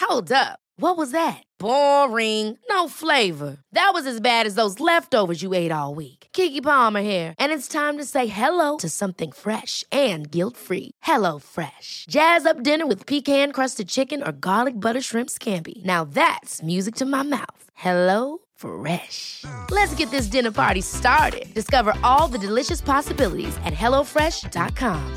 Hold up. What was that? Boring. No flavor. That was as bad as those leftovers you ate all week. Keke Palmer here, and it's time to say hello to something fresh and guilt-free. Hello Fresh. Jazz up dinner with pecan-crusted chicken or garlic butter shrimp scampi. Now that's music to my mouth. Hello Fresh. Let's get this dinner party started. Discover all the delicious possibilities at hellofresh.com.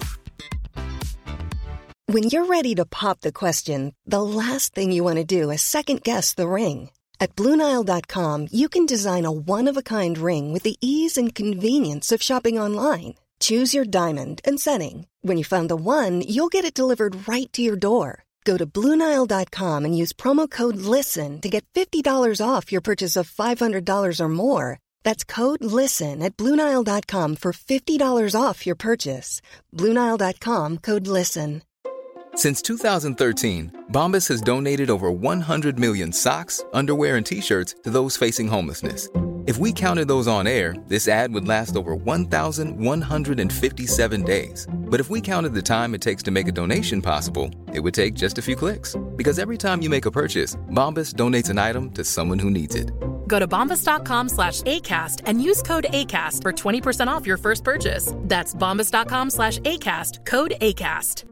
When you're ready to pop the question, the last thing you want to do is second-guess the ring. At BlueNile.com, you can design a one-of-a-kind ring with the ease and convenience of shopping online. Choose your diamond and setting. When you find the one, you'll get it delivered right to your door. Go to BlueNile.com and use promo code LISTEN to get $50 off your purchase of $500 or more. That's code LISTEN at BlueNile.com for $50 off your purchase. BlueNile.com, code LISTEN. Since 2013, Bombas has donated over 100 million socks, underwear, and T-shirts to those facing homelessness. If we counted those on air, this ad would last over 1,157 days. But if we counted the time it takes to make a donation possible, it would take just a few clicks. Because every time you make a purchase, Bombas donates an item to someone who needs it. Go to bombas.com/ACAST and use code ACAST for 20% off your first purchase. That's bombas.com/ACAST, code ACAST.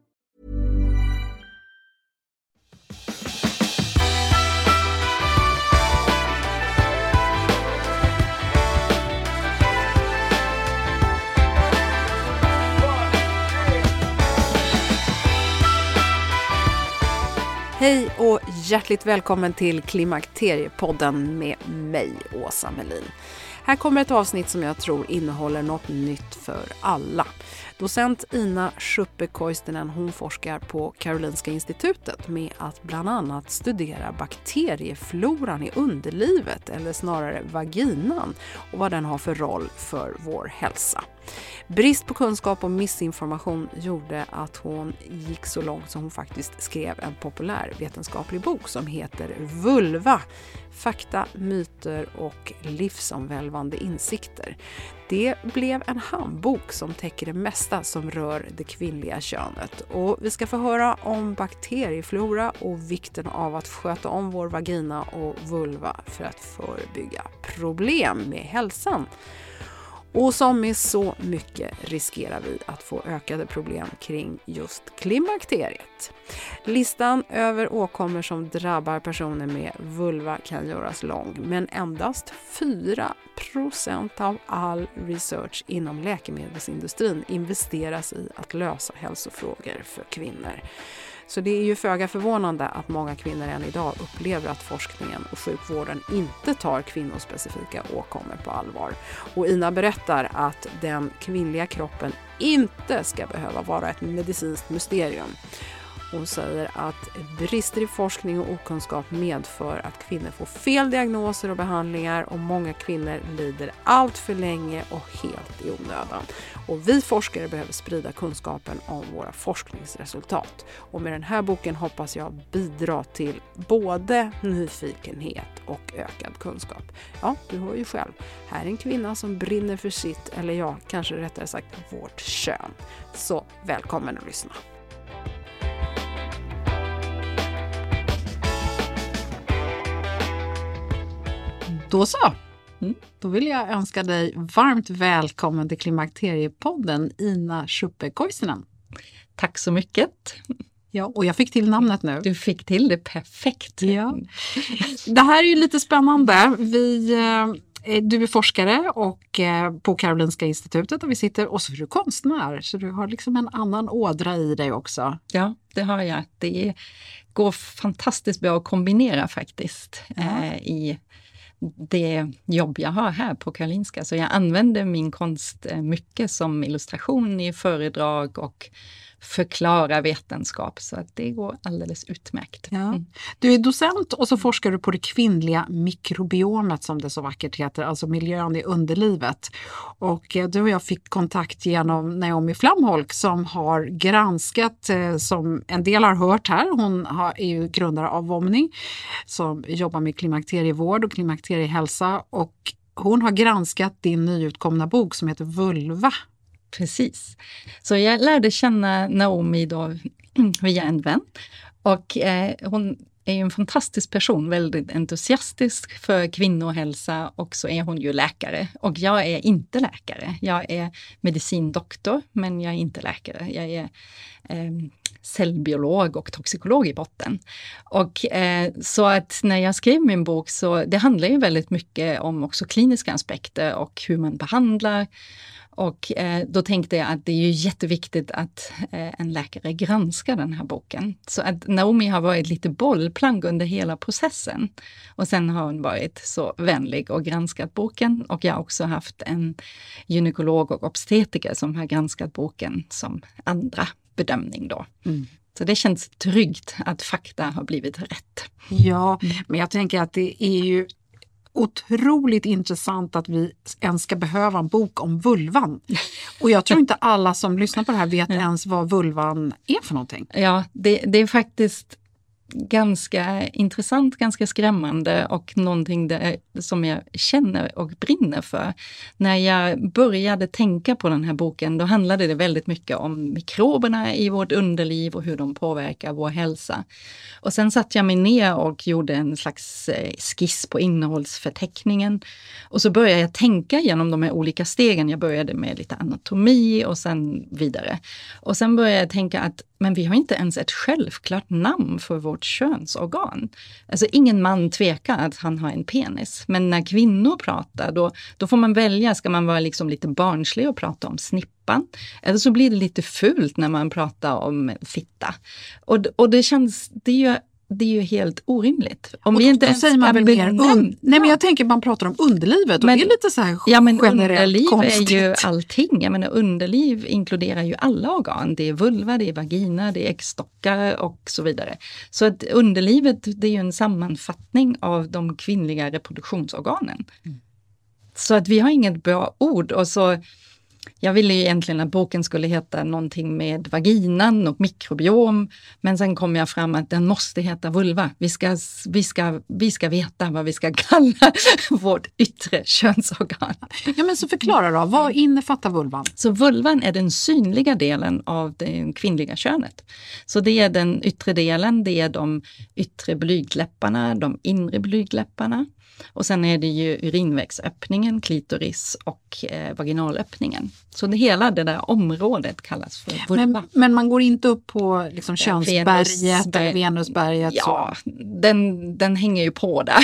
Hej och hjärtligt välkommen till Klimakteriepodden med mig, Åsa Melin. Här kommer ett avsnitt som jag tror innehåller något nytt för alla. Docent Ina Schuppe-Koistinen, hon forskar på Karolinska institutet med att bland annat studera bakteriefloran i underlivet, eller snarare vaginan, och vad den har för roll för vår hälsa. Brist på kunskap och missinformation gjorde att hon gick så långt som hon faktiskt skrev en populär vetenskaplig bok som heter Vulva, fakta, myter och livsomvälvande insikter. Det blev en handbok som täcker det mesta som rör det kvinnliga könet. Och vi ska få höra om bakterieflora och vikten av att sköta om vår vagina och vulva för att förebygga problem med hälsan. Och som med så mycket riskerar vi att få ökade problem kring just klimakteriet. Listan över åkommor som drabbar personer med vulva kan göras lång, men endast 4% av all research inom läkemedelsindustrin investeras i att lösa hälsofrågor för kvinnor. Så det är ju föga förvånande att många kvinnor än idag upplever att forskningen och sjukvården inte tar kvinnospecifika åkommor på allvar. Och Ina berättar att den kvinnliga kroppen inte ska behöva vara ett medicinskt mysterium. Hon säger att brister i forskning och okunskap medför att kvinnor får fel diagnoser och behandlingar, och många kvinnor lider allt för länge och helt i onödan. Och vi forskare behöver sprida kunskapen om våra forskningsresultat. Och med den här boken hoppas jag bidra till både nyfikenhet och ökad kunskap. Ja, du hör ju själv. Här är en kvinna som brinner för sitt, eller ja, kanske rättare sagt vårt kön. Så välkommen att lyssna. Då så. Då vill jag önska dig varmt välkommen till Klimakteriepodden, Ina Schuppe-Koistinen. Tack så mycket. Ja, och jag fick till namnet nu. Du fick till det perfekt. Ja. Det här är ju lite spännande. Du är forskare och på Karolinska institutet, och vi sitter, och så är du konstnär, så du har liksom en annan ådra i dig också. Ja, det har jag. Det går fantastiskt bra att kombinera faktiskt i det jobb jag har här på Karolinska. Så jag använder min konst mycket som illustration i föredrag och förklara vetenskap, så att det går alldeles utmärkt. Ja. Du är docent och så forskar du på det kvinnliga mikrobiomet, som det så vackert heter, alltså miljön i underlivet. Och du och jag fick kontakt genom Naomi Flamholk som har granskat, som en del har hört här, hon är ju grundare av Vomni som jobbar med klimakterievård och klimakteriehälsa, och hon har granskat din nyutkomna bok som heter Vulva. Precis. Så jag lärde känna Naomi då via en vän, och hon är ju en fantastisk person, väldigt entusiastisk för kvinnohälsa, och så är hon ju läkare. Och jag är inte läkare. Jag är medicindoktor, men jag är inte läkare. Jag är cellbiolog och toxikolog i botten. Och så att när jag skrev min bok, så det handlar ju väldigt mycket om också kliniska aspekter och hur man behandlar. Och då tänkte jag att det är ju jätteviktigt att en läkare granskar den här boken. Så att Naomi har varit lite bollplank under hela processen. Och sen har hon varit så vänlig och granskat boken. Och jag har också haft en gynekolog och obstetriker som har granskat boken som andra bedömning då. Mm. Så det känns tryggt att fakta har blivit rätt. Ja, men jag tänker att det är ju otroligt intressant att vi ens ska behöva en bok om vulvan. Och jag tror inte alla som lyssnar på det här vet ens vad vulvan är för någonting. Ja, det är faktiskt ganska intressant, ganska skrämmande och någonting som jag känner och brinner för. När jag började tänka på den här boken, då handlade det väldigt mycket om mikroberna i vårt underliv och hur de påverkar vår hälsa. Och sen satt jag mig ner och gjorde en slags skiss på innehållsförteckningen. Och så började jag tänka genom de här olika stegen. Jag började med lite anatomi och sen vidare. Och sen började jag tänka att men vi har inte ens ett självklart namn för vårt könsorgan. Alltså ingen man tvekar att han har en penis. Men när kvinnor pratar, då får man välja. Ska man vara liksom lite barnslig och prata om snippan? Eller så blir det lite fult när man pratar om fitta. Och det känns, det är ju helt orimligt. Om och vi inte då säger man väl mer nej, men jag tänker man pratar om underlivet och det är lite så här men generellt underliv konstigt. är ju allting. Jag menar, underliv inkluderar ju alla organ. Det är vulva, det är vagina, det är äggstockar och så vidare. Så att underlivet, det är ju en sammanfattning av de kvinnliga reproduktionsorganen. Mm. Så att vi har inget bra ord. Och så jag ville ju egentligen att boken skulle heta någonting med vaginan och mikrobiom. Men sen kom jag fram att den måste heta vulva. Vi ska veta vad vi ska kalla vårt yttre könsorgan. Ja, men så förklara då, vad innefattar vulvan? Så vulvan är den synliga delen av det kvinnliga könet. Så det är den yttre delen, det är de yttre blygdläpparna, de inre blygdläpparna. Och sen är det ju urinvägsöppningen, klitoris och vaginalöppningen. Så hela det där området kallas för vulva. Men man går inte upp på liksom könsberget eller Venusberget? Ja, den hänger ju på där.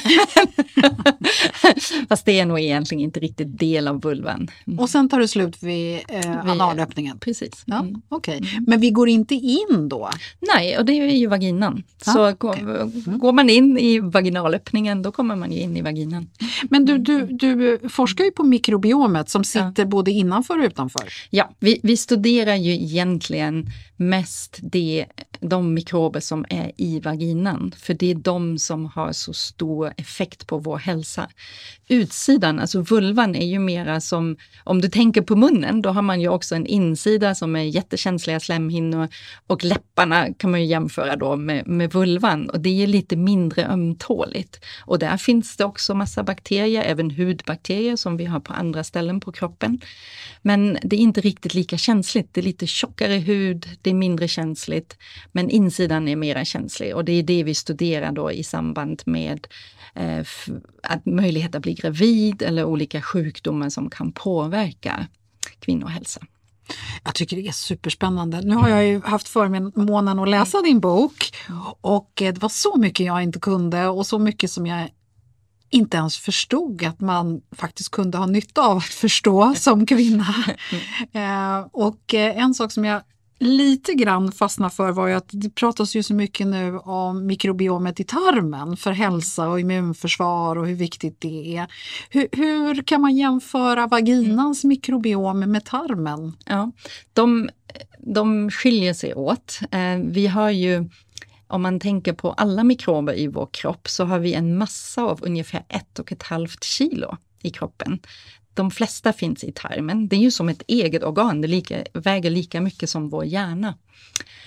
Fast det är nog egentligen inte riktigt del av vulvan. Och sen tar det slut vid analöppningen? Precis. Ja, okej. Men vi går inte in då? Nej, och det är ju vaginan. Så går man in i vaginalöppningen, då kommer man ju in i vaginan. Men du forskar ju på mikrobiomet som sitter både innanför och utanför. Ja, vi studerar ju egentligen mest de mikrober som är i vaginan. För det är de som har så stor effekt på vår hälsa. Utsidan, alltså vulvan, är ju mera som, om du tänker på munnen, då har man ju också en insida som är jättekänsliga slemhinnor. Och läpparna kan man ju jämföra då med vulvan. Och det är lite mindre ömtåligt. Och där finns det också massa bakterier, även hudbakterier som vi har på andra ställen på kroppen. Men det är inte riktigt lika känsligt. Det är lite tjockare hud, det är mindre känsligt. Men insidan är mera känslig. Och det är det vi studerar då i samband med att möjlighet att bli gravid eller olika sjukdomar som kan påverka kvinnohälsa. Jag tycker det är superspännande. Nu har jag ju haft förmånen att läsa din bok och det var så mycket jag inte kunde och så mycket som jag inte ens förstod att man faktiskt kunde ha nytta av att förstå som kvinna. Och en sak som jag lite grann fastnar för var ju att det pratas ju så mycket nu om mikrobiomet i tarmen för hälsa och immunförsvar och hur viktigt det är. Hur kan man jämföra vaginans mikrobiom med tarmen? Ja, de skiljer sig åt. Vi har ju, om man tänker på alla mikrober i vår kropp, så har vi en massa av ungefär 1,5 kilo i kroppen. De flesta finns i tarmen. Det är ju som ett eget organ. Det väger lika mycket som vår hjärna.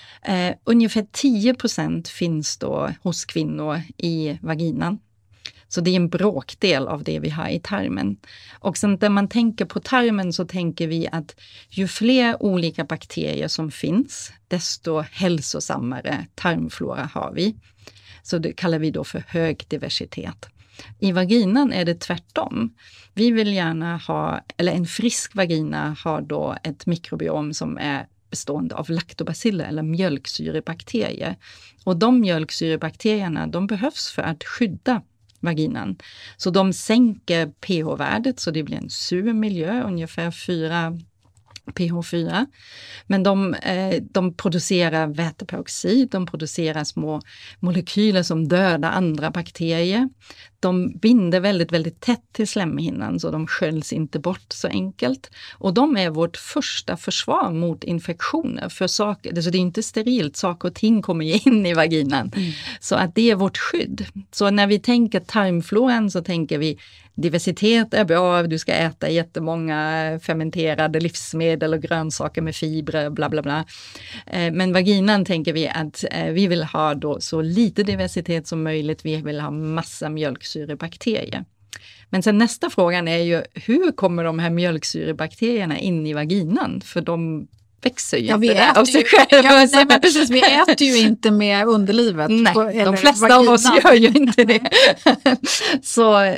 Ungefär 10% finns då hos kvinnor i vaginan. Så det är en bråkdel av det vi har i tarmen. Och sen när man tänker på tarmen så tänker vi att ju fler olika bakterier som finns, desto hälsosammare tarmflora har vi. Så det kallar vi då för hög diversitet. I vaginan är det tvärtom. Vi vill gärna ha, eller en frisk vagina har då ett mikrobiom som är bestående av laktobaciller eller mjölksyrebakterier. Och de mjölksyrebakterierna, de behövs för att skydda vaginan. Så de sänker pH-värdet så det blir en sur miljö, ungefär 4 pH4. Men de producerar väteperoxid, de producerar små molekyler som dödar andra bakterier. De binder väldigt, väldigt tätt till slemhinnan så de sköljs inte bort så enkelt. Och de är vårt första försvar mot infektioner. För saker, så det är inte sterilt, saker och ting kommer ju in i vaginan. Så att det är vårt skydd. Så när vi tänker tarmfloran så tänker vi diversitet är bra, du ska äta jättemånga fermenterade livsmedel och grönsaker med fibrer, bla bla bla. Men vaginan tänker vi att vi vill ha då så lite diversitet som möjligt, vi vill ha massa mjölksyrebakterier. Men sen nästa frågan är ju, hur kommer de här mjölksyrebakterierna in i vaginan? För de växer ju inte av sig själva. Nej, men precis, vi äter ju inte med underlivet. Nej, de flesta av oss gör ju inte det. Så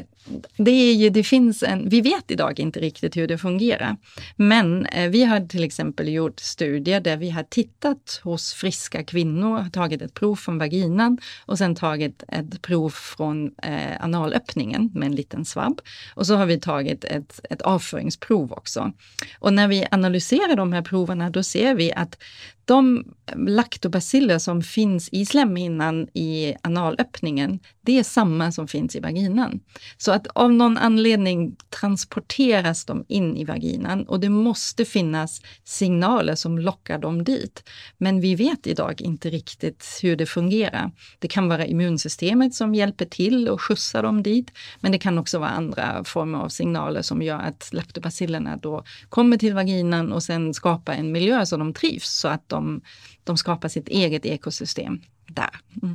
vi vet idag inte riktigt hur det fungerar. Men vi har till exempel gjort studier där vi har tittat hos friska kvinnor, tagit ett prov från vaginan och sen tagit ett prov från analöppningen med en liten svabb. Och så har vi tagit ett avföringsprov också. Och när vi analyserar de här proverna då ser vi att de laktobaciller som finns i slemhinnan i analöppningen, det är samma som finns i vaginan. Så att av någon anledning transporteras de in i vaginan och det måste finnas signaler som lockar dem dit. Men vi vet idag inte riktigt hur det fungerar. Det kan vara immunsystemet som hjälper till och skjutsar dem dit, men det kan också vara andra former av signaler som gör att laktobacillerna då kommer till vaginan och sen skapar en miljö så de trivs, så att de skapar sitt eget ekosystem där.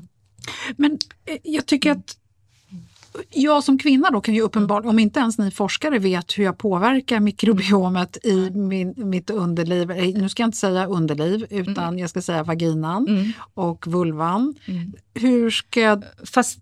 Men jag tycker att jag som kvinna då kan ju uppenbarligen, om inte ens ni forskare vet hur jag påverkar mikrobiomet i mitt underliv, nu ska jag inte säga underliv utan jag ska säga vaginan och vulvan. Hur ska jag... Fast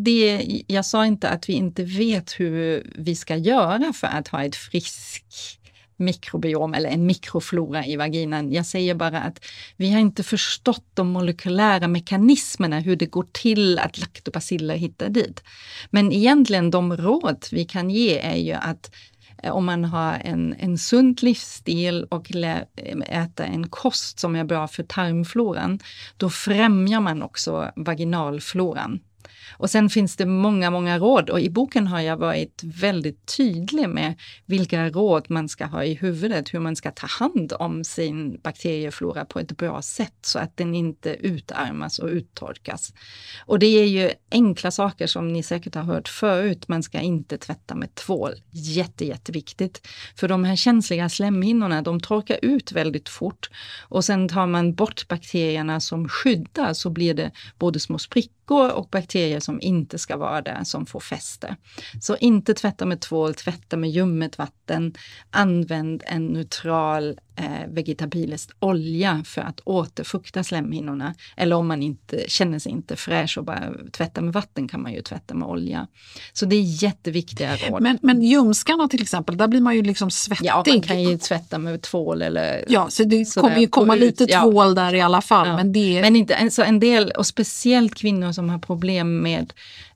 jag sa inte att vi inte vet hur vi ska göra för att ha ett friskt mikrobiom eller en mikroflora i vaginan. Jag säger bara att vi har inte förstått de molekylära mekanismerna, hur det går till att laktobaciller hittar dit. Men egentligen de råd vi kan ge är ju att om man har en sund livsstil och äter en kost som är bra för tarmfloran, då främjar man också vaginalfloran. Och sen finns det många råd och i boken har jag varit väldigt tydlig med vilka råd man ska ha i huvudet, hur man ska ta hand om sin bakterieflora på ett bra sätt så att den inte utarmas och uttorkas. Och det är ju enkla saker som ni säkert har hört förut, man ska inte tvätta med tvål, jätteviktigt. För de här känsliga slemhinnorna, de torkar ut väldigt fort och sen tar man bort bakterierna som skyddar så blir det både små sprickor och bakterier som inte ska vara där som får fäste. Så inte tvätta med tvål, tvätta med ljummet vatten. Använd en neutral vegetabilisk olja för att återfukta slemhinnorna. Eller om man inte känner sig inte fräsch och bara tvätta med vatten kan man ju tvätta med olja. Så det är jätteviktiga råd. Men ljumskarna till exempel, där blir man ju liksom svettig. Ja, man kan ju tvätta med tvål eller... Ja, så det kommer ju komma lite tvål där i alla fall. Ja. Men inte, så en del, och speciellt kvinnor som har problem med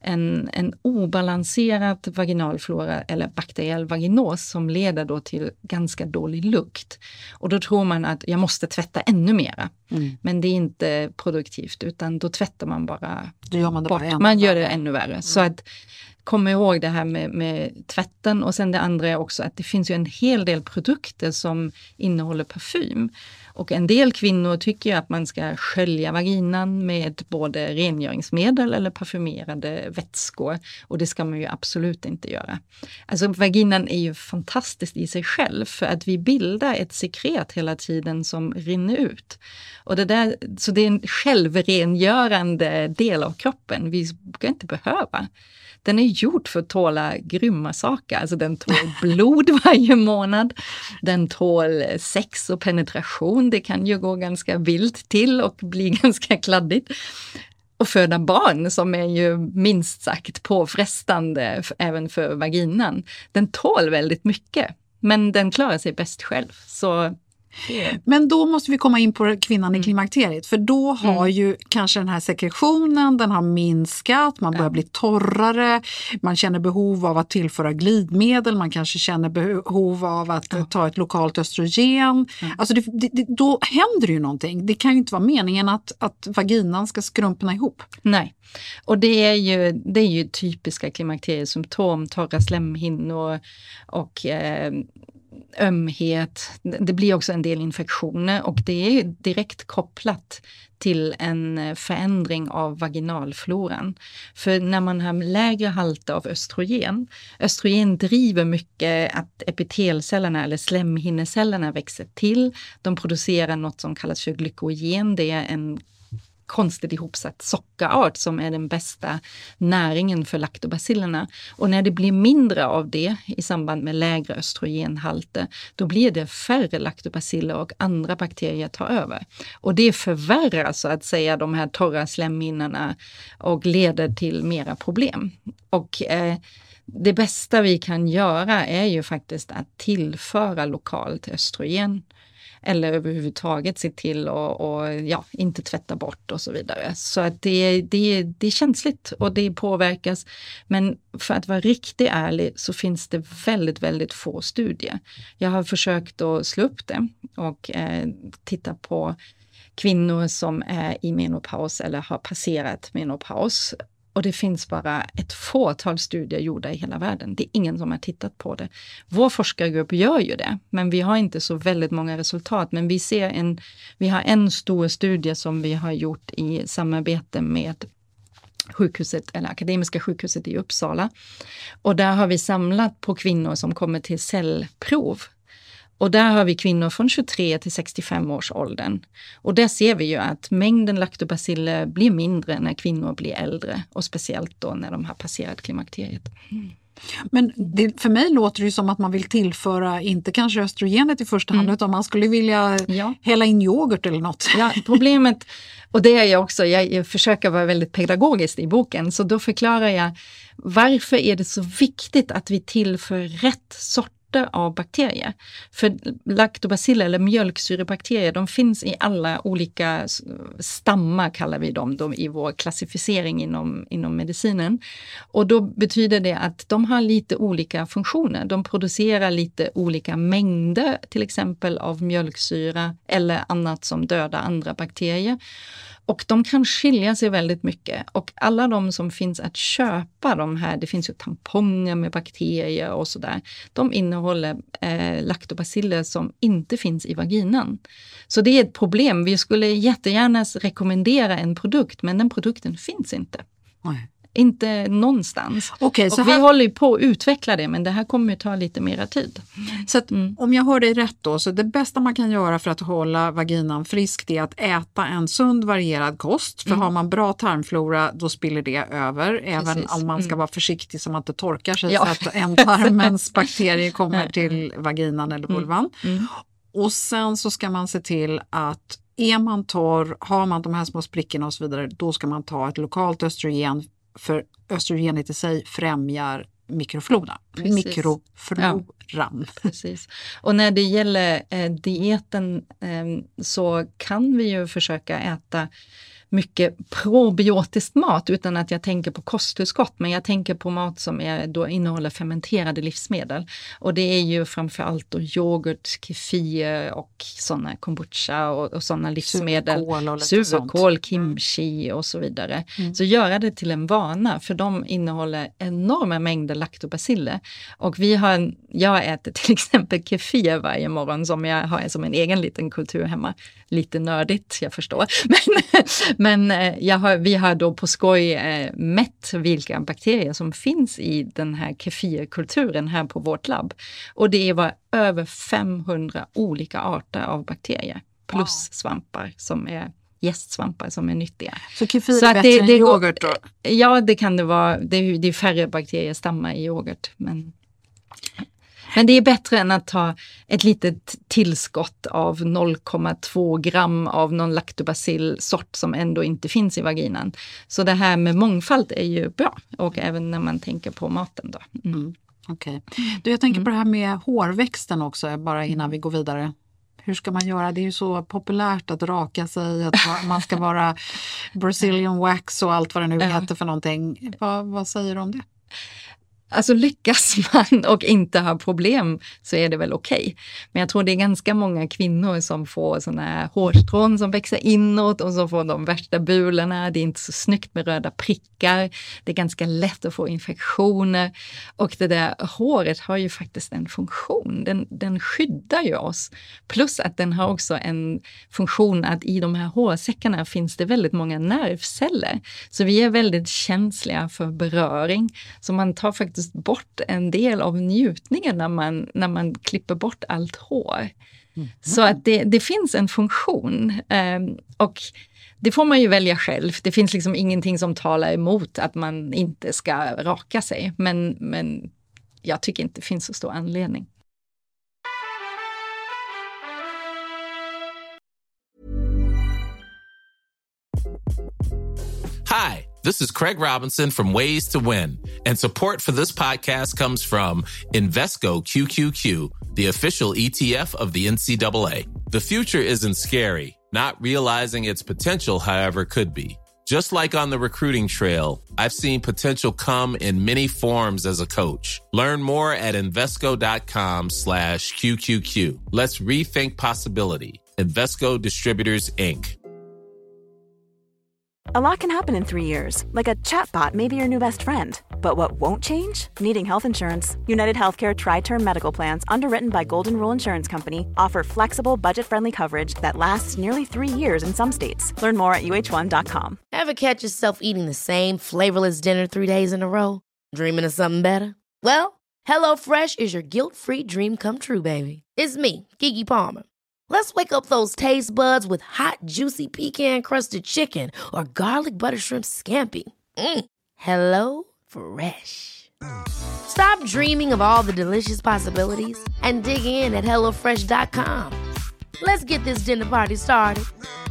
en obalanserad vaginalflora eller bakteriell vaginos som leder då till ganska dålig lukt. Och då tror man att jag måste tvätta ännu mera. Men det är inte produktivt utan då tvättar man bara bort. Man gör det ännu värre. Så att kom ihåg det här med tvätten och sen det andra är också att det finns ju en hel del produkter som innehåller parfym. Och en del kvinnor tycker ju att man ska skölja vaginan med både rengöringsmedel eller parfymerade vätskor. Och det ska man ju absolut inte göra. Alltså vaginan är ju fantastiskt i sig själv för att vi bildar ett sekret hela tiden som rinner ut. Och så det är en självrengörande del av kroppen vi ska inte behöva. Den är gjord för att tåla grymma saker. Alltså den tål blod varje månad. Den tål sex och penetration. Det kan ju gå ganska vilt till och bli ganska kladdigt. Och föda barn som är ju minst sagt påfrestande även för vaginan. Den tål väldigt mycket. Men den klarar sig bäst själv. Så... Men då måste vi komma in på kvinnan i klimakteriet, för då har ju kanske den här sekretionen, den har minskat, man börjar bli torrare, man känner behov av att tillföra glidmedel, man kanske känner behov av att ta ett lokalt östrogen. Alltså då händer det ju någonting. Det kan ju inte vara meningen att vaginan ska skrumpna ihop. Nej. Och det är ju typiska klimakteriesymptom, torra slemhinnor och ömhet. Det blir också en del infektioner och det är direkt kopplat till en förändring av vaginalfloran. För när man har lägre halter av östrogen driver mycket att epitelcellerna eller slemhinnecellerna växer till. De producerar något som kallas för glykogen. Det är en konstigt ihopsatt sockerart som är den bästa näringen för laktobacillerna. Och när det blir mindre av det i samband med lägre östrogenhalter, då blir det färre laktobaciller och andra bakterier tar över. Och det förvärrar så att säga de här torra slemhinnorna och leder till mera problem. Och det bästa vi kan göra är ju faktiskt att tillföra lokalt östrogen. Eller överhuvudtaget se till och inte tvätta bort och så vidare. Så att det är känsligt och det påverkas. Men för att vara riktigt ärlig så finns det väldigt, väldigt få studier. Jag har försökt att slå upp det och titta på kvinnor som är i menopaus eller har passerat menopaus. Och det finns bara ett fåtal studier gjorda i hela världen. Det är ingen som har tittat på det. Vår forskargrupp gör ju det, men vi har inte så väldigt många resultat. Men vi har en stor studie som vi har gjort i samarbete med sjukhuset eller Akademiska sjukhuset i Uppsala. Och där har vi samlat på kvinnor som kommer till cellprov. Och där har vi kvinnor från 23 till 65 års åldern. Och där ser vi ju att mängden laktobaciller blir mindre när kvinnor blir äldre. Och speciellt då när de har passerat klimakteriet. Men för mig låter det ju som att man vill tillföra, inte kanske östrogenet i första hand, utan man skulle vilja hälla in yoghurt eller något. Ja, problemet, och det är jag också, jag försöker vara väldigt pedagogisk i boken. Så då förklarar jag, varför är det så viktigt att vi tillför rätt sort av bakterier. För laktobaciller eller mjölksyrebakterier, de finns i alla olika stammar kallar vi dem i vår klassificering inom medicinen. Och då betyder det att de har lite olika funktioner. De producerar lite olika mängder till exempel av mjölksyra eller annat som dödar andra bakterier. Och de kan skilja sig väldigt mycket. Och alla de som finns att köpa de här, det finns ju tamponger med bakterier och sådär. De innehåller laktobaciller som inte finns i vaginan. Så det är ett problem. Vi skulle jättegärna rekommendera en produkt, men den produkten finns inte. Nej. Inte någonstans. Okay, och vi håller ju på att utveckla det, men det här kommer ju ta lite mera tid. Så att, om jag hör dig rätt då, så det bästa man kan göra för att hålla vaginan frisk är att äta en sund varierad kost. För har man bra tarmflora, då spiller det över. Även om man ska vara försiktig så man inte torkar sig så att en tarmens bakterier kommer till vaginan eller vulvan. Och sen så ska man se till att är man torr, har man de här små sprickorna och så vidare, då ska man ta ett lokalt östrogen. För östrogenet i sig främjar mikrofloran. Mikrofloran. Precis. Och när det gäller dieten så kan vi ju försöka äta mycket probiotisk mat utan att jag tänker på kosttillskott, men jag tänker på mat som då innehåller fermenterade livsmedel. Och det är ju framförallt då yoghurt, kefir och sådana kombucha och sådana livsmedel. Surkål, kimchi och så vidare. Så göra det till en vana, för de innehåller enorma mängder laktobaciller. Och jag äter till exempel kefir varje morgon som jag har som en egen liten kultur hemma. Lite nördigt, jag förstår. Men vi har då på skoj mätt vilka bakterier som finns i den här kefirkulturen här på vårt labb. Och det var över 500 olika arter av bakterier. Plus svampar som är gästsvampar som är nyttiga. Så kefir är bättre än yoghurt då? Ja, det kan det vara. Det är färre bakteriestammar i yoghurt. Men det är bättre än att ta ett litet tillskott av 0,2 gram av någon laktobacillsort som ändå inte finns i vaginan. Så det här med mångfald är ju bra. Och även när man tänker på maten då. Okej. Jag tänker på det här med hårväxten också, bara innan vi går vidare. Hur ska man göra? Det är ju så populärt att raka sig, att man ska vara Brazilian wax och allt vad det nu heter för någonting. Vad säger du om det? Alltså lyckas man och inte ha problem så är det väl okej. Men jag tror det är ganska många kvinnor som får såna här hårstrån som växer inåt och så får de värsta bulorna. Det är inte så snyggt med röda prickar. Det är ganska lätt att få infektioner. Och det där håret har ju faktiskt en funktion. Den skyddar ju oss. Plus att den har också en funktion att i de här hårsäckarna finns det väldigt många nervceller. Så vi är väldigt känsliga för beröring. Så man tar faktiskt bort en del av njutningen när man klipper bort allt hår. Så att det finns en funktion och det får man ju välja själv. Det finns liksom ingenting som talar emot att man inte ska raka sig. Men jag tycker inte det finns så stor anledning. Hi, this is Craig Robinson from Ways to Win, and support for this podcast comes from Invesco QQQ, the official ETF of the NCAA. The future isn't scary. Not realizing its potential, however, could be. Just like on the recruiting trail, I've seen potential come in many forms as a coach. Learn more at Invesco.com/QQQ. Let's rethink possibility. Invesco Distributors, Inc. A lot can happen in 3 years, like a chatbot may be your new best friend. But what won't change? Needing health insurance. United Healthcare Tri-Term Medical Plans, underwritten by Golden Rule Insurance Company, offer flexible, budget-friendly coverage that lasts nearly 3 years in some states. Learn more at uh1.com. Ever catch yourself eating the same flavorless dinner 3 days in a row? Dreaming of something better? Well, HelloFresh is your guilt-free dream come true, baby. It's me, Keke Palmer. Let's wake up those taste buds with hot, juicy pecan-crusted chicken or garlic butter shrimp scampi. Hello Fresh. Stop dreaming of all the delicious possibilities and dig in at HelloFresh.com. Let's get this dinner party started.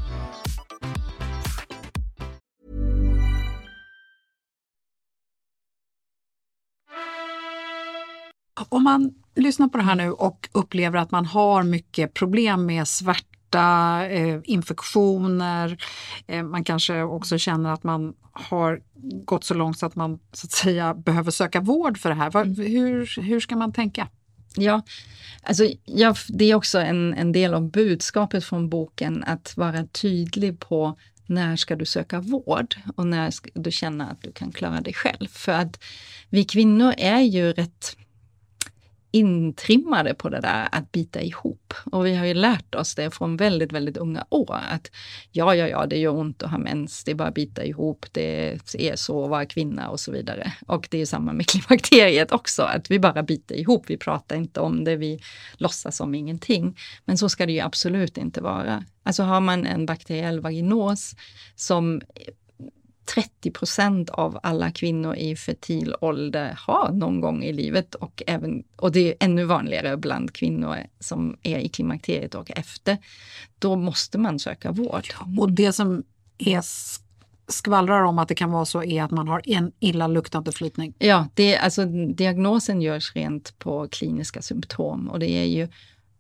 Om man lyssnar på det här nu och upplever att man har mycket problem med svärta, infektioner, man kanske också känner att man har gått så långt så att man så att säga behöver söka vård för det här. Hur ska man tänka? Ja, alltså det är också en del av budskapet från boken att vara tydlig på när ska du söka vård och när ska du känna att du kan klara dig själv. För att vi kvinnor är ju rätt intrimmade på det där att bita ihop. Och vi har ju lärt oss det från väldigt, väldigt unga år. Att ja, det gör ont att ha mens, det är bara att bita ihop, det är så att vara kvinna och så vidare. Och det är samma med klimakteriet också, att vi bara biter ihop, vi pratar inte om det, vi låtsas som ingenting. Men så ska det ju absolut inte vara. Alltså har man en bakteriell vaginos som 30% av alla kvinnor i fertil ålder har någon gång i livet och det är ännu vanligare bland kvinnor som är i klimakteriet och efter, då måste man söka vård. Och det som skvallrar om att det kan vara så är att man har en illaluktande flytning. Ja, diagnosen görs rent på kliniska symptom och det är ju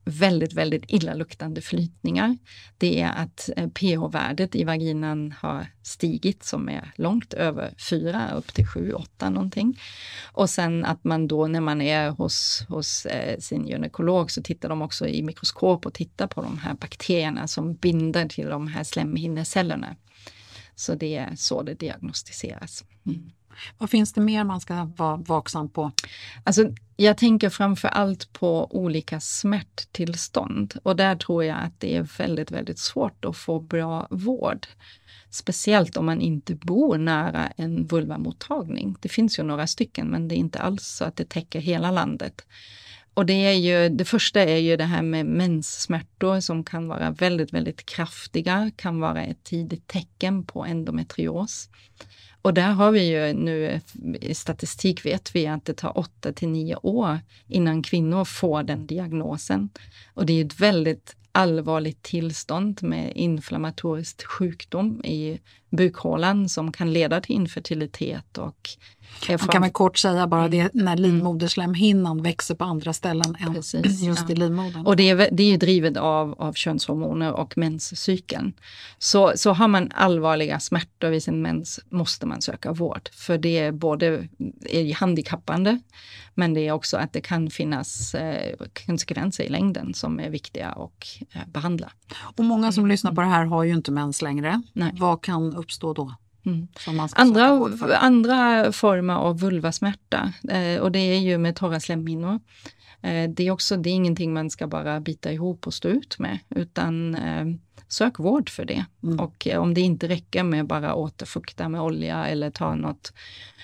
väldigt, väldigt illaluktande flytningar. Det är att pH-värdet i vaginan har stigit som är långt över 4, upp till 7, 8 någonting. Och sen att man då när man är hos sin gynekolog så tittar de också i mikroskop och tittar på de här bakterierna som binder till de här slemhinnecellerna. Så det är så det diagnostiseras. Vad finns det mer man ska vara vaksam på? Alltså, jag tänker framför allt på olika smärttillstånd. Och där tror jag att det är väldigt, väldigt svårt att få bra vård. Speciellt om man inte bor nära en vulvamottagning. Det finns ju några stycken, men det är inte alls så att det täcker hela landet. Och det första är ju det här med menssmärtor som kan vara väldigt, väldigt kraftiga. Kan vara ett tidigt tecken på endometrios. Och där har vi ju nu, i statistik vet vi att det tar 8-9 år innan kvinnor får den diagnosen. Och det är ett väldigt allvarligt tillstånd med inflammatorisk sjukdom i bukhålan som kan leda till infertilitet. Och man kan väl kort säga bara det när livmoderslemhinnan växer på andra ställen än just i livmodern. Och det är ju drivet av könshormoner och menscykeln. Så har man allvarliga smärtor vid sin mens måste man söka vård. För det är både handikappande, men det är också att det kan finnas konsekvenser i längden som är viktiga att behandla. Och många som lyssnar på det här har ju inte mens längre. Nej. Vad kan uppstå då? Som man ska andra former av vulvasmärta och det är ju med torra slemhinnor. Det är ingenting man ska bara bita ihop och stå ut med, utan sök vård för det. Och om det inte räcker med bara återfukta med olja eller ta något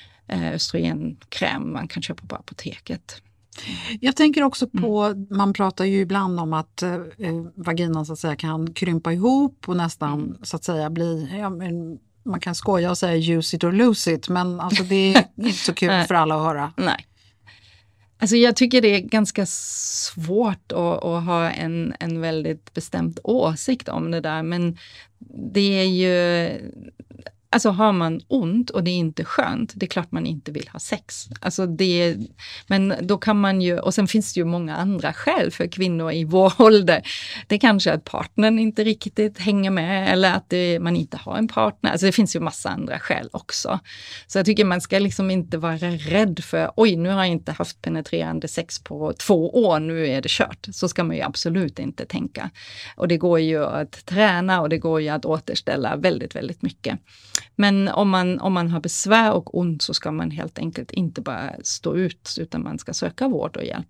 östrogenkräm man kan köpa på apoteket. Jag tänker också på, man pratar ju ibland om att vaginan så att säga kan krympa ihop och nästan så att säga bli, man kan skoja och säga use it or lose it, men alltså det är inte så kul för alla att höra. Nej. Alltså jag tycker det är ganska svårt att ha en väldigt bestämd åsikt om det där, men det är ju... Alltså har man ont och det är inte skönt, det är klart man inte vill ha sex. Alltså men då kan man ju, och sen finns det ju många andra skäl för kvinnor i vår ålder. Det kanske är att partnern inte riktigt hänger med eller att man inte har en partner. Alltså det finns ju massa andra skäl också. Så jag tycker man ska liksom inte vara rädd för, oj nu har jag inte haft penetrerande sex på 2 år, nu är det kört. Så ska man ju absolut inte tänka. Och det går ju att träna och det går ju att återställa väldigt, väldigt mycket. Men om man har besvär och ont så ska man helt enkelt inte bara stå ut, utan man ska söka vård och hjälp.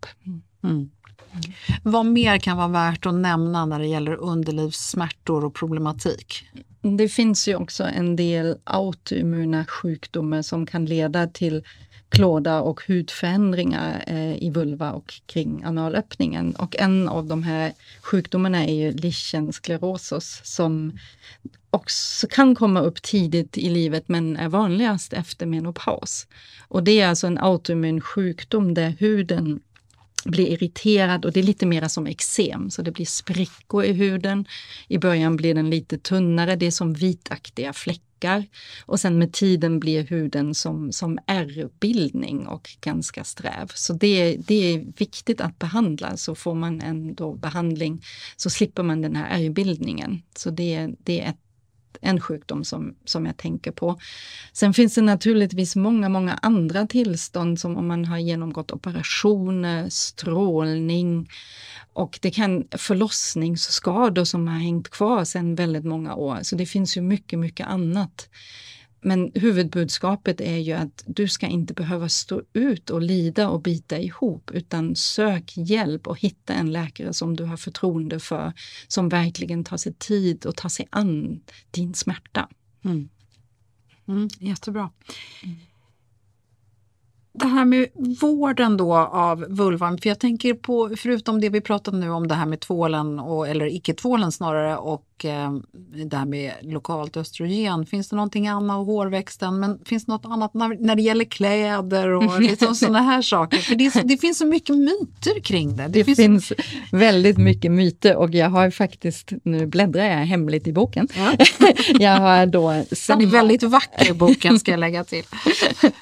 Vad mer kan vara värt att nämna när det gäller underlivssmärtor och problematik? Det finns ju också en del autoimmuna sjukdomar som kan leda till klåda och hudförändringar i vulva och kring analöppningen. Och en av de här sjukdomarna är ju lichen sclerosus som också kan komma upp tidigt i livet men är vanligast efter menopaus. Och det är alltså en autoimmun sjukdom där huden blir irriterad och det är lite mer som eksem, så det blir sprickor i huden. I början blir den lite tunnare, det är som vitaktiga fläckar och sen med tiden blir huden som ärrbildning och ganska sträv. Så det är viktigt att behandla, så får man ändå behandling så slipper man den här ärrbildningen. Så det är en sjukdom som jag tänker på. Sen finns det naturligtvis många andra tillstånd som om man har genomgått operationer, strålning och det kan förlossningsskador som har hängt kvar sedan väldigt många år. Så det finns ju mycket annat. Men huvudbudskapet är ju att du ska inte behöva stå ut och lida och bita ihop, utan sök hjälp och hitta en läkare som du har förtroende för, som verkligen tar sig tid och tar sig an din smärta. Jättebra. Det här med vården då av vulvan, för jag tänker på, förutom det vi pratade nu om det här med tvålen eller icke-tvålen snarare och det här med lokalt östrogen, finns det någonting annat, hårväxten, men finns det något annat när det gäller kläder och liksom sådana här saker? För det finns så mycket myter kring det. Det finns väldigt mycket myter och jag har faktiskt, nu bläddrar jag hemligt i boken. Ja. Jag har då Den är väldigt vacker boken, ska jag lägga till. Tack.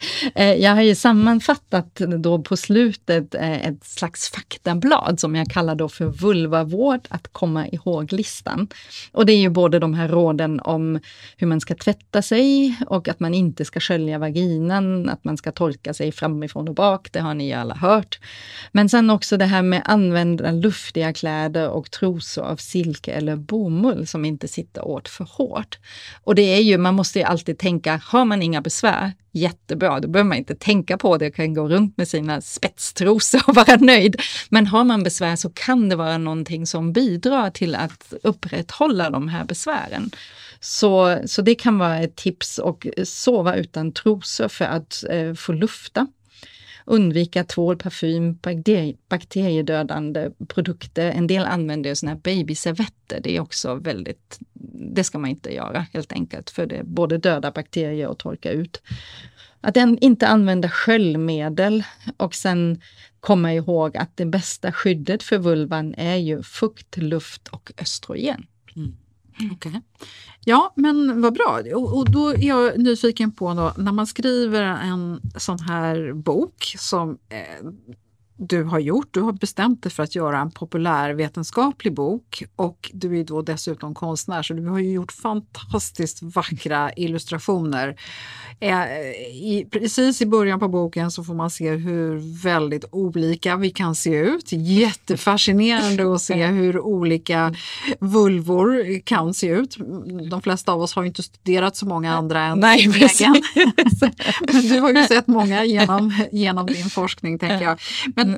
Jag har ju sammanfattat då på slutet ett slags faktablad som jag kallar då för vulvavård att komma ihåg-listan. Och det är ju både de här råden om hur man ska tvätta sig och att man inte ska skölja vaginan, att man ska torka sig framifrån och bak, det har ni alla hört. Men sen också det här med använda luftiga kläder och trosor av silke eller bomull som inte sitter åt för hårt. Och det är ju, man måste ju alltid tänka, har man inga besvär, jättebra, då behöver man inte tänka på det, kan gå runt med sina spetstrosor och vara nöjd. Men har man besvär så kan det vara någonting som bidrar till att upprätthålla de här besvären. Så det kan vara ett tips, och sova utan trosor för att få lufta. Undvika tvål, parfym, bakteriedödande produkter. En del använder såna här babyservetter. Det är också väldigt, det ska man inte göra helt enkelt, för det både döda bakterier och torka ut. Att inte använda sköljmedel, och sen komma ihåg att det bästa skyddet för vulvan är ju fukt, luft och östrogen. Okay. Ja, men vad bra. Och då är jag nyfiken på då, när man skriver en sån här bok som du har gjort. Du har bestämt dig för att göra en populärvetenskaplig bok, och du är då dessutom konstnär, så du har ju gjort fantastiskt vackra illustrationer. Precis i början på boken så får man se hur väldigt olika vi kan se ut. Jättefascinerande att se hur olika vulvor kan se ut. De flesta av oss har ju inte studerat så många andra än Nej, egen. Men du har ju sett många genom din forskning, tänker jag. Men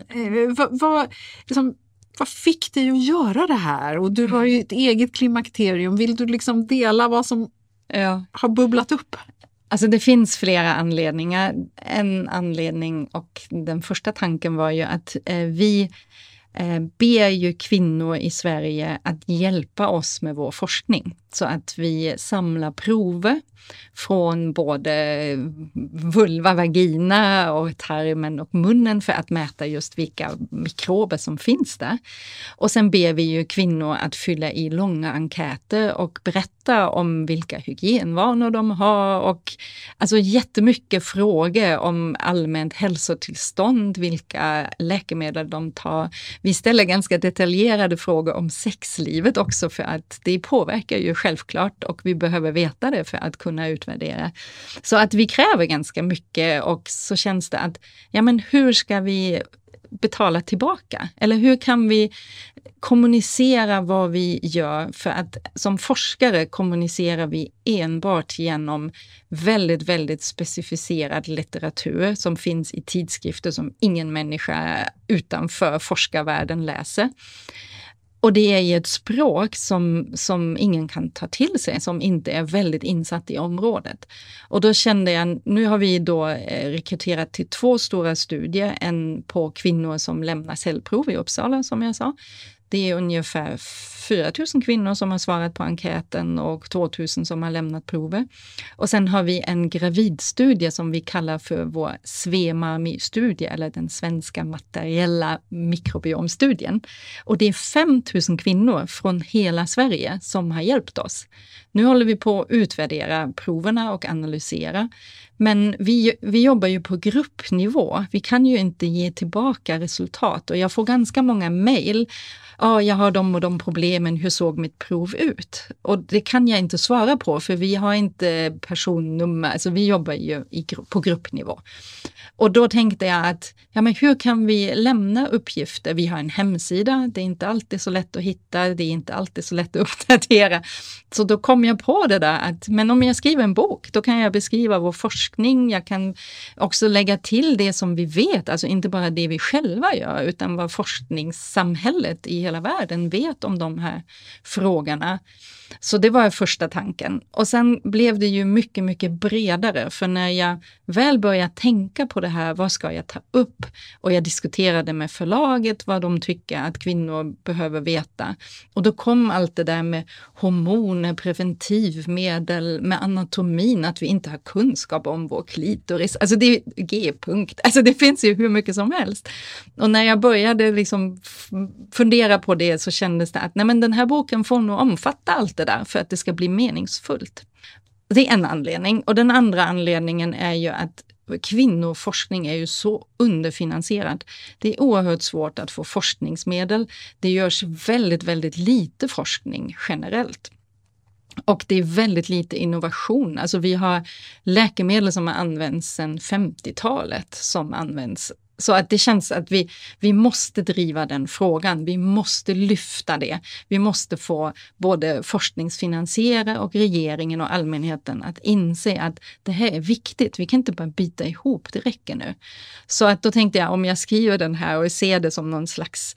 vad fick dig att göra det här? Och du har ju ett eget klimakterium. Vill du liksom dela vad som har bubblat upp? Alltså det finns flera anledningar. En anledning, och den första tanken var ju att vi ber ju kvinnor i Sverige att hjälpa oss med vår forskning. Så att vi samlar prover från både vulva, vagina och tarmen och munnen för att mäta just vilka mikrober som finns där. Och sen ber vi ju kvinnor att fylla i långa enkäter och berätta om vilka hygienvanor de har, och alltså jättemycket frågor om allmänt hälsotillstånd, vilka läkemedel de tar. Vi ställer ganska detaljerade frågor om sexlivet också, för att det påverkar ju självklart, och vi behöver veta det för att kunna utvärdera. Så att vi kräver ganska mycket, och så känns det att, ja men hur ska vi betala tillbaka? Eller hur kan vi kommunicera vad vi gör? För att som forskare kommunicerar vi enbart genom väldigt, väldigt specificerad litteratur som finns i tidskrifter som ingen människa utanför forskarvärlden läser. Och det är i ett språk som ingen kan ta till sig, som inte är väldigt insatt i området. Och då kände jag, nu har vi då rekryterat till 2 stora studier. En på kvinnor som lämnar cellprov i Uppsala, som jag sa. Det är ungefär 4 000 kvinnor som har svarat på enkäten och 2 000 som har lämnat prover. Och sen har vi en gravidstudie som vi kallar för vår SWEMAMI-studie, eller den svenska materiella mikrobiomstudien. Och det är 5 000 kvinnor från hela Sverige som har hjälpt oss. Nu håller vi på att utvärdera proverna och analysera. Men vi jobbar ju på gruppnivå. Vi kan ju inte ge tillbaka resultat. Och jag får ganska många mejl. Ja, jag har de och de problemen. Hur såg mitt prov ut? Och det kan jag inte svara på, för vi har inte personnummer. Alltså vi jobbar ju på gruppnivå. Och då tänkte jag att, ja men hur kan vi lämna uppgifter? Vi har en hemsida. Det är inte alltid så lätt att hitta. Det är inte alltid så lätt att uppdatera. Så då kom jag på det där att, men om jag skriver en bok, då kan jag beskriva vår forskning. Jag kan också lägga till det som vi vet, alltså inte bara det vi själva gör, utan vad forskningssamhället i hela världen vet om de här frågorna. Så det var första tanken. Och sen blev det ju mycket, mycket bredare. För när jag väl började tänka på det här, vad ska jag ta upp? Och jag diskuterade med förlaget vad de tycker att kvinnor behöver veta. Och då kom allt det där med hormoner, preventivmedel, med anatomin, att vi inte har kunskap om vår klitoris. Alltså det är G-punkt. Alltså det finns ju hur mycket som helst. Och när jag började liksom fundera på det, så kändes det att nej, men den här boken får nog omfatta allt det där för att det ska bli meningsfullt. Det är en anledning. Och den andra anledningen är ju att kvinnoforskning är ju så underfinansierad. Det är oerhört svårt att få forskningsmedel. Det görs väldigt, väldigt lite forskning generellt. Och det är väldigt lite innovation. Alltså vi har läkemedel som har använts sedan 50-talet som används. Så att det känns att vi måste driva den frågan. Vi måste lyfta det. Vi måste få både forskningsfinansiärer och regeringen och allmänheten att inse att det här är viktigt. Vi kan inte bara bita ihop, det räcker nu. Så att då tänkte jag, om jag skriver den här och ser det som någon slags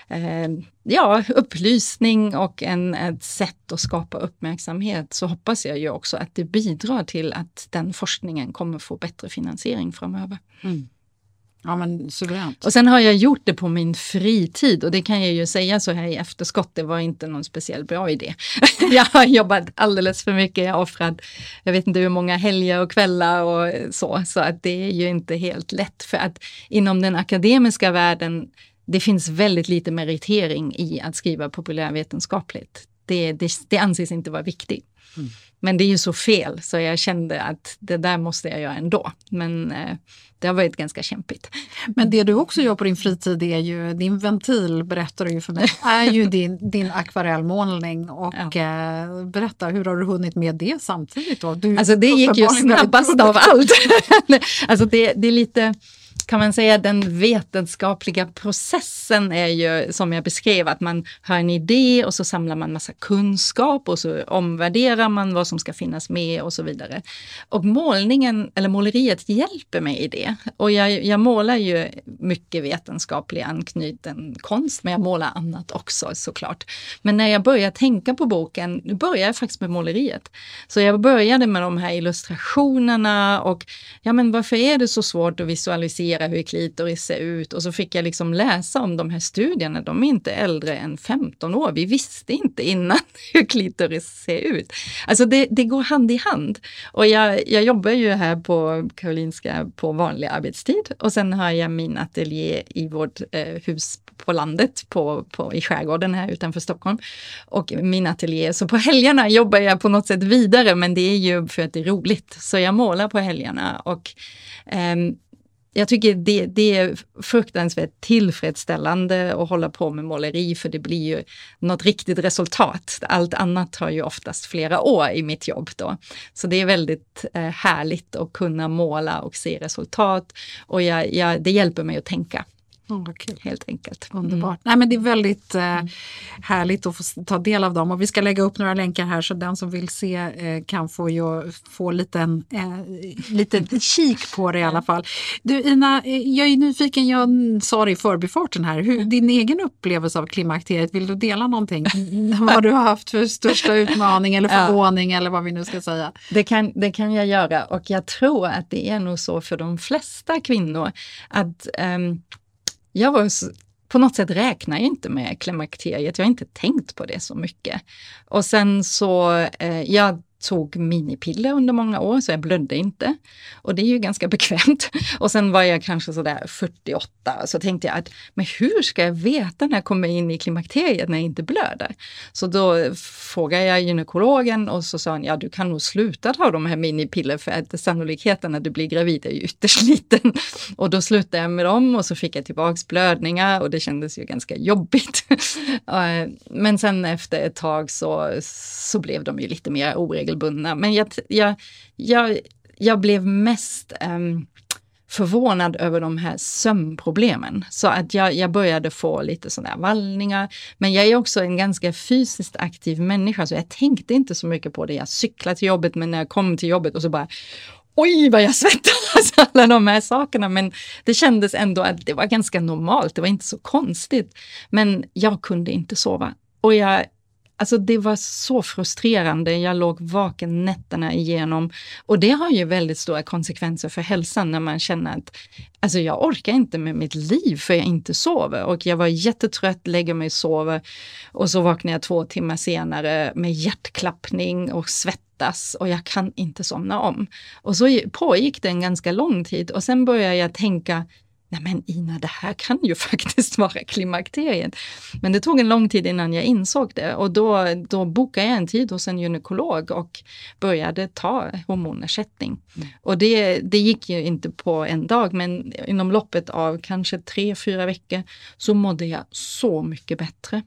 upplysning och ett sätt att skapa uppmärksamhet, så hoppas jag ju också att det bidrar till att den forskningen kommer få bättre finansiering framöver. Mm. Ja, men suveränt. Och sen har jag gjort det på min fritid, och det kan jag ju säga så här i efterskott, det var inte någon speciellt bra idé. Jag har jobbat alldeles för mycket, jag har offrat, jag vet inte hur många helger och kvällar och så att det är ju inte helt lätt, för att inom den akademiska världen, det finns väldigt lite meritering i att skriva populärvetenskapligt. Det anses inte vara viktigt. Mm. Men det är ju så fel, så jag kände att det där måste jag göra ändå. Men det har varit ganska kämpigt. Men det du också gör på din fritid är ju, din ventil, berättar du ju för mig, är ju din akvarellmålning. Och berätta, hur har du hunnit med det samtidigt då? Alltså det gick ju snabbast av allt. Alltså det är lite... Kan man säga, den vetenskapliga processen är ju som jag beskrev, att man har en idé och så samlar man massa kunskap och så omvärderar man vad som ska finnas med och så vidare. Och måleriet hjälper mig i det. Och jag målar ju mycket vetenskaplig anknuten konst, men jag målar annat också såklart. Men när jag började tänka på boken, nu började jag faktiskt med måleriet. Så jag började med de här illustrationerna och men varför är det så svårt att visualisera hur klitoris ser ut, och så fick jag liksom läsa om de här studierna. De är inte äldre än 15 år. Vi visste inte innan hur klitoris ser ut. Alltså det går hand i hand. Och jag jobbar ju här på Karolinska på vanlig arbetstid, och sen har jag min ateljé i vårt hus på landet i skärgården här utanför Stockholm, och min ateljé. Så på helgerna jobbar jag på något sätt vidare, men det är ju för att det är roligt. Så jag målar på helgerna, och jag tycker det är fruktansvärt tillfredsställande att hålla på med måleri, för det blir ju något riktigt resultat. Allt annat har ju oftast flera år i mitt jobb då. Så det är väldigt härligt att kunna måla och se resultat, och det hjälper mig att tänka. Kul. Helt enkelt. Underbart. Nej, men det är väldigt härligt att få ta del av dem, och vi ska lägga upp några länkar här så den som vill se kan få lite kik på det i alla fall. Du Ina, jag är nyfiken, jag sa det i förbifarten här, din egen upplevelse av klimakteriet, vill du dela någonting? Vad du har haft för största utmaning eller förvåning eller vad vi nu ska säga? Det kan jag göra, och jag tror att det är nog så för de flesta kvinnor att på något sätt räknar jag inte med klimakteriet. Jag har inte tänkt på det så mycket. Och sen så, jag tog minipiller under många år, så jag blödde inte. Och det är ju ganska bekvämt. Och sen var jag kanske sådär 48, så tänkte jag att, men hur ska jag veta när jag kommer in i klimakteriet när jag inte blöder? Så då frågade jag gynekologen, och så sa han, du kan nog sluta ta de här minipiller, för att sannolikheten att du blir gravid är ju ytterst liten. Och då slutade jag med dem, och så fick jag tillbaks blödningar, och det kändes ju ganska jobbigt. Men sen efter ett tag så blev de ju lite mer oregelbundna. Men jag blev mest förvånad över de här sömnproblemen. Så att jag började få lite sådana vallningar. Men jag är också en ganska fysiskt aktiv människa, så jag tänkte inte så mycket på det. Jag cyklade till jobbet, men när jag kom till jobbet och så bara, oj vad jag svettas, alla de här sakerna. Men det kändes ändå att det var ganska normalt, det var inte så konstigt. Men jag kunde inte sova. Och alltså det var så frustrerande. Jag låg vaken nätterna igenom. Och det har ju väldigt stora konsekvenser för hälsan när man känner att alltså jag orkar inte med mitt liv för jag inte sover. Och jag var jättetrött, lägger mig och sover. Och så vaknar jag 2 timmar senare med hjärtklappning och svettas. Och jag kan inte somna om. Och så pågick det en ganska lång tid. Och sen började jag tänka, nej men Ina, det här kan ju faktiskt vara klimakteriet. Men det tog en lång tid innan jag insåg det. Och då bokade jag en tid hos en gynekolog och började ta hormonersättning. Och det gick ju inte på en dag, men inom loppet av kanske 3-4 veckor så mådde jag så mycket bättre.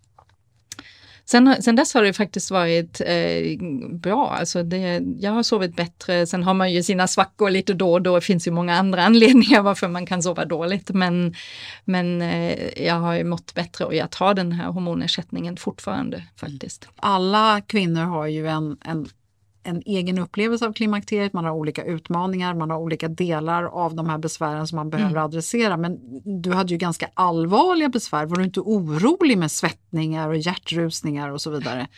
Sen dess har det faktiskt varit bra. Alltså jag har sovit bättre. Sen har man ju sina svackor lite då och då. Det finns ju många andra anledningar varför man kan sova dåligt. Men jag har ju mått bättre och jag tar den här hormonersättningen fortfarande faktiskt. Alla kvinnor har ju en egen upplevelse av klimakteriet. Man har olika utmaningar, man har olika delar av de här besvären som man behöver adressera. Men du hade ju ganska allvarliga besvär. Var du inte orolig med svettningar och hjärtrusningar och så vidare?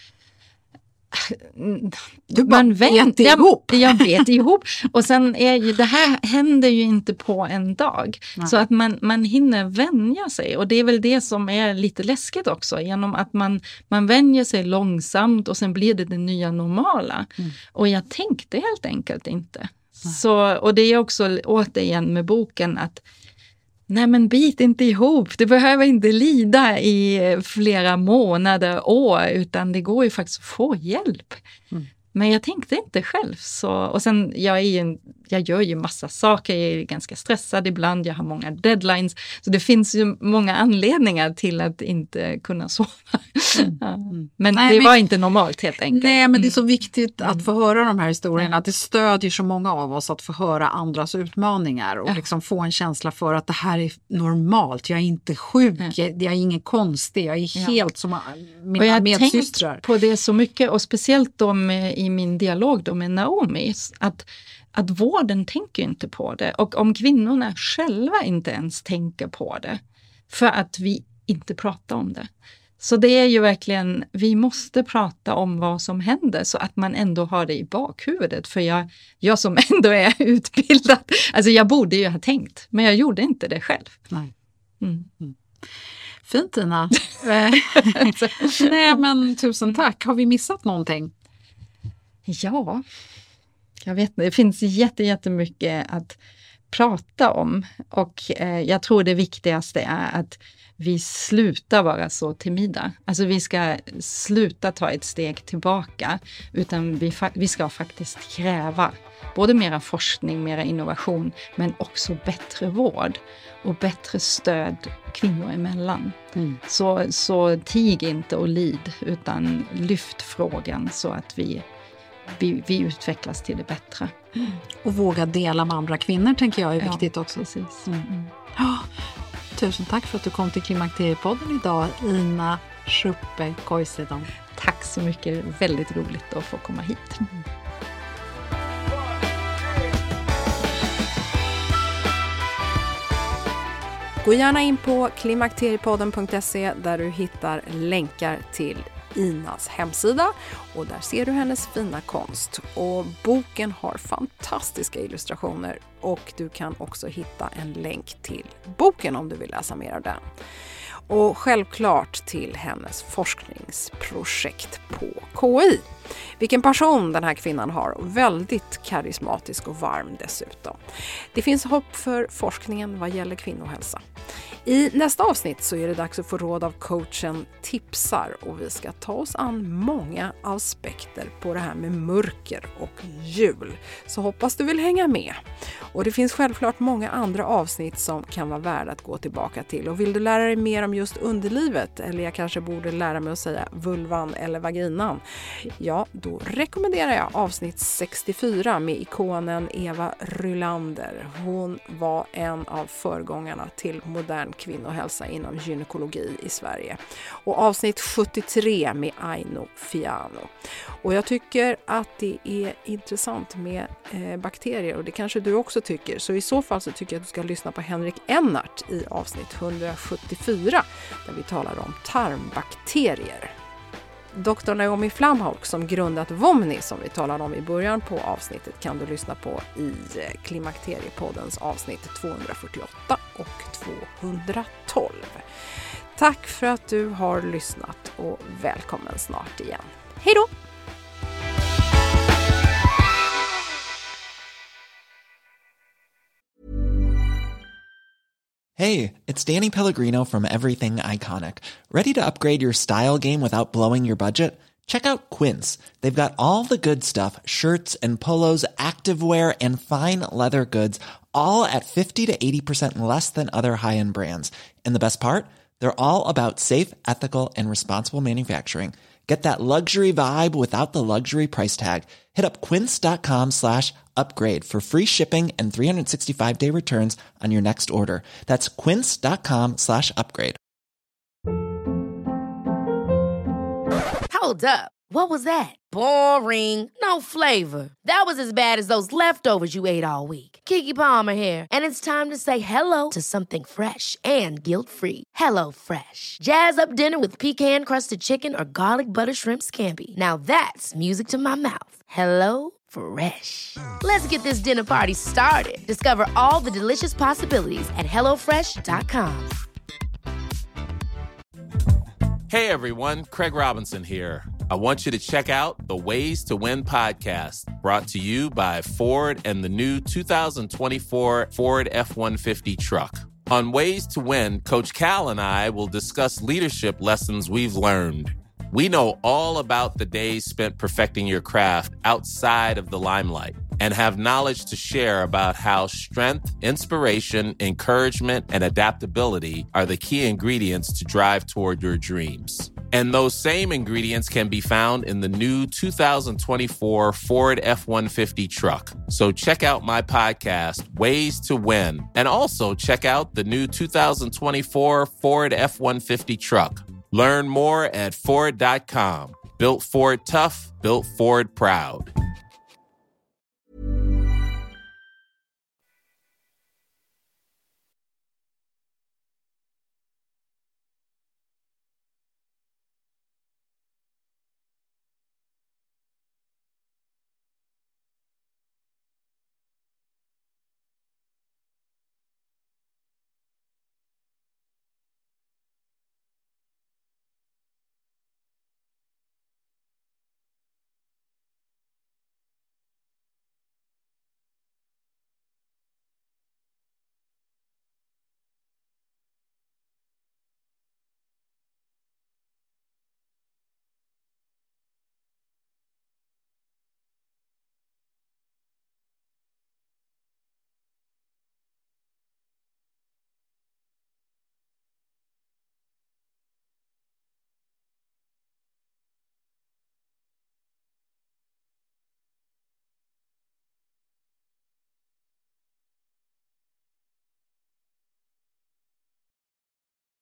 Man vet ihop. Jag vet ihop. Och sen det här händer ju inte på en dag. Nej. Så att man hinner vänja sig. Och det är väl det som är lite läskigt också. Genom att man vänjer sig långsamt och sen blir det nya normala. Och jag tänkte helt enkelt inte. Så, och det är också återigen med boken att nej men bit inte ihop, du behöver inte lida i flera månader, år, utan det går ju faktiskt att få hjälp. Men jag tänkte inte själv. Och sen, jag gör ju massa saker, jag är ganska stressad ibland, jag har många deadlines. Så det finns ju många anledningar till att inte kunna sova. Men det var inte normalt helt enkelt. Nej, men det är så viktigt att få höra de här historierna. Att det stödjer så många av oss att få höra andras utmaningar. Och liksom få en känsla för att det här är normalt. Jag är inte sjuk, jag är ingen konstig. Jag är helt som mina medsystrar. Jag har tänkt på det så mycket, och speciellt då i min dialog då med Naomi, att vården tänker inte på det. Och om kvinnorna själva inte ens tänker på det, för att vi inte pratar om det. Så det är ju verkligen, vi måste prata om vad som händer så att man ändå har det i bakhuvudet. För jag som ändå är utbildad, alltså jag borde ju ha tänkt, men jag gjorde inte det själv. Nej. Fint, Tina. Nej, men tusen tack. Har vi missat någonting? Ja, jag vet inte. Det finns jättemycket att prata om. Och jag tror det viktigaste är att vi slutar vara så timida. Alltså vi ska sluta ta ett steg tillbaka. Utan vi ska faktiskt kräva både mera forskning, mera innovation, men också bättre vård och bättre stöd kvinnor emellan. Så tig inte och lid, utan lyft frågan så att vi utvecklas till det bättre. Och våga dela med andra kvinnor tänker jag är viktigt också. Precis. Tusen tack för att du kom till Klimakteriepodden idag, Ina Schuppe-Koisänen. Tack så mycket, väldigt roligt att få komma hit. Gå gärna in på klimakteriepodden.se där du hittar länkar till Inas hemsida, och där ser du hennes fina konst. Och boken har fantastiska illustrationer, och du kan också hitta en länk till boken om du vill läsa mer av den. Och självklart till hennes forskningsprojekt på KI. Vilken passion den här kvinnan har, och väldigt karismatisk och varm dessutom. Det finns hopp för forskningen vad gäller kvinnohälsa. I nästa avsnitt så är det dags att få råd av coachen Tipsar, och vi ska ta oss an många aspekter på det här med mörker och jul. Så hoppas du vill hänga med. Och det finns självklart många andra avsnitt som kan vara värda att gå tillbaka till. Och vill du lära dig mer om just underlivet, eller jag kanske borde lära mig att säga vulvan eller vaginan, ja, då rekommenderar jag avsnitt 64 med ikonen Eva Rylander. Hon var en av föregångarna till modern kvinnohälsa inom gynekologi i Sverige. Och avsnitt 73 med Aino Fiano. Och jag tycker att det är intressant med bakterier, och det kanske du också tycker. Så i så fall så tycker jag att du ska lyssna på Henrik Ennart i avsnitt 174 där vi talar om tarmbakterier. Dr. Naomi Flamhaug som grundat Vomni, som vi talade om i början på avsnittet, kan du lyssna på i Klimakteriepoddens avsnitt 248 och 212. Tack för att du har lyssnat, och välkommen snart igen. Hej då! Hey, it's Danny Pellegrino from Everything Iconic. Ready to upgrade your style game without blowing your budget? Check out Quince. They've got all the good stuff, shirts and polos, activewear, and fine leather goods, all at 50 to 80% less than other high-end brands. And the best part? They're all about safe, ethical, and responsible manufacturing. Get that luxury vibe without the luxury price tag. Hit up quince.com/upgrade for free shipping and 365-day returns on your next order. That's quince.com/upgrade. Hold up. What was that? Boring. No flavor. That was as bad as those leftovers you ate all week. Keke Palmer here, and it's time to say hello to something fresh and guilt-free. HelloFresh. Jazz up dinner with pecan-crusted chicken or garlic butter shrimp scampi. Now that's music to my mouth. HelloFresh. Let's get this dinner party started. Discover all the delicious possibilities at HelloFresh.com. Hey everyone, Craig Robinson here. I want you to check out the Ways to Win podcast, brought to you by Ford and the new 2024 Ford F-150 truck. On Ways to Win, Coach Cal and I will discuss leadership lessons we've learned. We know all about the days spent perfecting your craft outside of the limelight and have knowledge to share about how strength, inspiration, encouragement, and adaptability are the key ingredients to drive toward your dreams. And those same ingredients can be found in the new 2024 Ford F-150 truck. So check out my podcast, Ways to Win, and also check out the new 2024 Ford F-150 truck. Learn more at Ford.com. Built Ford tough, built Ford proud.